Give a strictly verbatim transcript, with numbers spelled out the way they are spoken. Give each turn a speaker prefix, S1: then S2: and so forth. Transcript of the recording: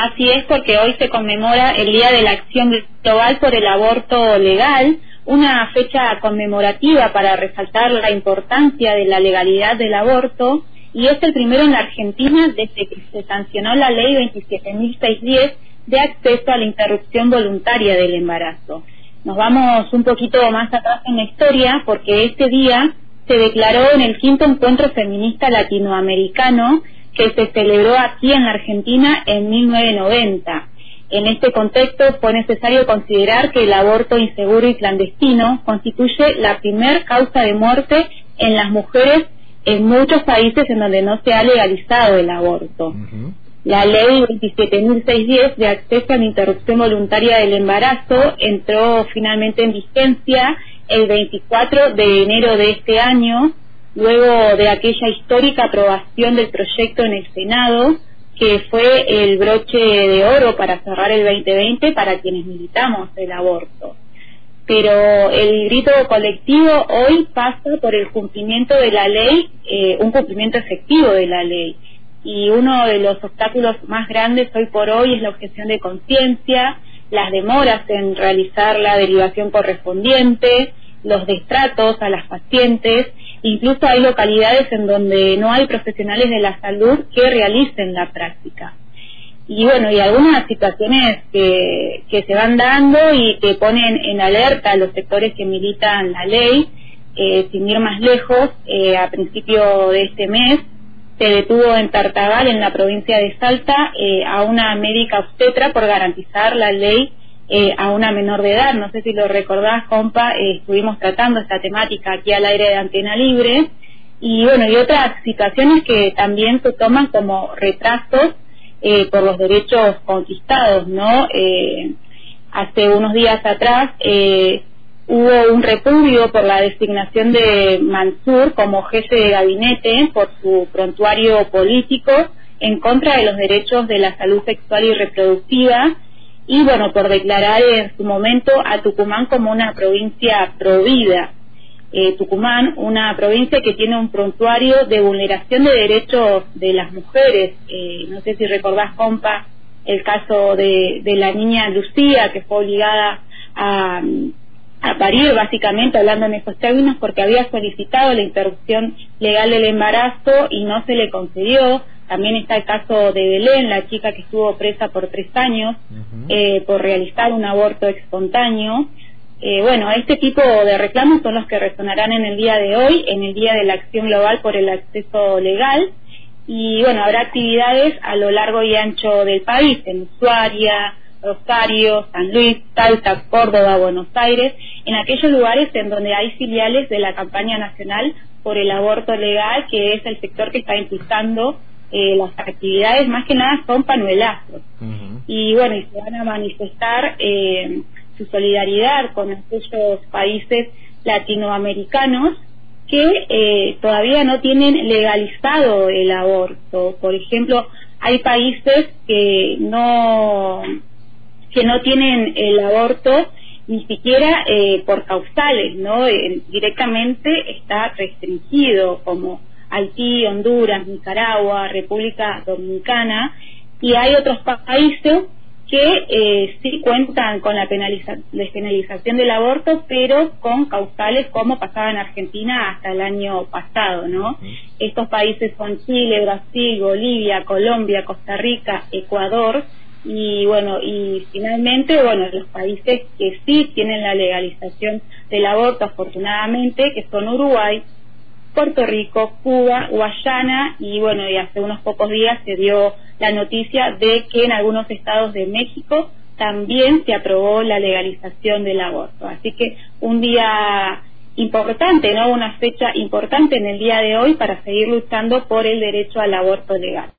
S1: Así es, porque hoy se conmemora el Día de la Acción Global por el Aborto Legal, una fecha conmemorativa para resaltar la importancia de la legalidad del aborto, y es el primero en la Argentina desde que se sancionó la Ley veintisiete mil seiscientos diez de acceso a la interrupción voluntaria del embarazo. Nos vamos un poquito más atrás en la historia, porque este día se declaró en el quinto encuentro feminista latinoamericano que se celebró aquí en la Argentina en mil novecientos noventa. En este contexto fue necesario considerar que el aborto inseguro y clandestino constituye la primer causa de muerte en las mujeres en muchos países en donde no se ha legalizado el aborto. Uh-huh. La Ley veintisiete mil seiscientos diez de acceso a la interrupción voluntaria del embarazo entró finalmente en vigencia el veinticuatro de enero de este año, luego de aquella histórica aprobación del proyecto en el Senado, que fue el broche de oro para cerrar el veinte veinte para quienes militamos el aborto. Pero el grito colectivo hoy pasa por el cumplimiento de la ley, eh, un cumplimiento efectivo de la ley. Y uno de los obstáculos más grandes hoy por hoy es la objeción de conciencia, las demoras en realizar la derivación correspondiente, los destratos a las pacientes. Incluso hay localidades en donde no hay profesionales de la salud que realicen la práctica. Y bueno, y algunas situaciones que, que se van dando y que ponen en alerta a los sectores que militan la ley. Eh, sin ir más lejos, eh, a principio de este mes se detuvo en Tartagal, en la provincia de Salta, eh, a una médica obstetra por garantizar la ley eh, a una menor de edad. No sé si lo recordás, compa, eh, estuvimos tratando esta temática aquí al aire de Antena Libre. Y bueno, y otras situaciones que también se toman como retrasos eh, por los derechos conquistados, ¿no? Eh, hace unos días atrás eh, hubo un repudio por la designación de Mansur como jefe de gabinete por su prontuario político en contra de los derechos de la salud sexual y reproductiva, y bueno, por declarar en su momento a Tucumán como una provincia provida. Eh, Tucumán, una provincia que tiene un prontuario de vulneración de derechos de las mujeres. Eh, no sé si recordás, compa, el caso de, de la niña Lucía, que fue obligada a, a parir, básicamente, hablando en esos términos, porque había solicitado la interrupción legal del embarazo y no se le concedió. También está el caso de Belén, la chica que estuvo presa por tres años uh-huh. eh, por realizar un aborto espontáneo. Eh, bueno, este tipo de reclamos son los que resonarán en el día de hoy, en el Día de la Acción Global por el Acceso Legal. Y bueno, habrá actividades a lo largo y ancho del país, en Ushuaia, Rosario, San Luis, Salta, Córdoba, Buenos Aires, en aquellos lugares en donde hay filiales de la campaña nacional por el aborto legal, que es el sector que está impulsando eh, las actividades. Más que nada son panuelazos. Uh-huh. Y bueno, y se van a manifestar eh, su solidaridad con aquellos países latinoamericanos que eh, todavía no tienen legalizado el aborto. Por ejemplo, hay países que no que no tienen el aborto ni siquiera eh, por causales, ¿no? Eh, directamente está restringido, como Haití, Honduras, Nicaragua, República Dominicana, y hay otros países que eh, sí cuentan con la penaliza- despenalización del aborto, pero con causales como pasaba en Argentina hasta el año pasado, ¿no? Uh-huh. Estos países son Chile, Brasil, Bolivia, Colombia, Costa Rica, Ecuador, y bueno, y finalmente, bueno, los países que sí tienen la legalización del aborto, afortunadamente, que son Uruguay, Puerto Rico, Cuba, Guayana, y bueno, y hace unos pocos días se dio la noticia de que en algunos estados de México también se aprobó la legalización del aborto. Así que un día importante, ¿no? Una fecha importante en el día de hoy para seguir luchando por el derecho al aborto legal.